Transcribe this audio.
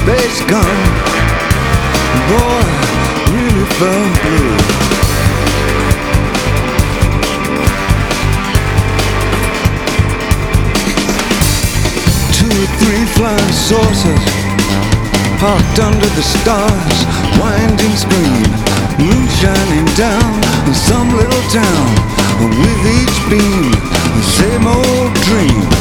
space gun. Boy, really felt blue. 2 or 3 flying saucers parked under the stars, winding screen, moon shining down on some little town. With each beam, the same old dream.